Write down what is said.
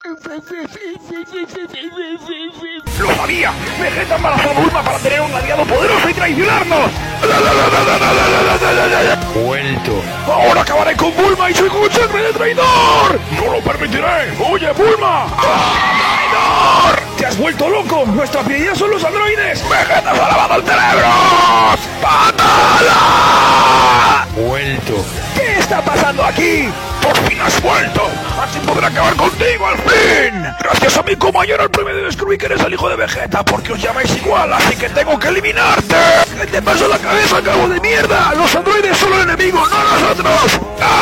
¡Lo sabía! ¡Vegeta embarazó a Bulma para tener un aliado poderoso y traicionarnos! Vuelto. ¡Ahora acabaré con Bulma y soy con sangre de traidor! ¡No lo permitiré! ¡Oye, Bulma! ¡Traidor! ¡Te has vuelto loco! ¡Nuestra prioridad son los androides! ¡Vegeta se ha lavado el cerebro! ¡Pátala! Vuelto. ¿Qué está pasando aquí? ¡Por fin has vuelto! ¡Así podré acabar contigo al fin! Gracias a mi compañero el promedio descubrí que eres el hijo de Vegeta porque os llamáis igual, así que tengo que eliminarte. ¿Qué te pasó la cabeza, cabo de mierda? Los androides son el enemigo, no nosotros.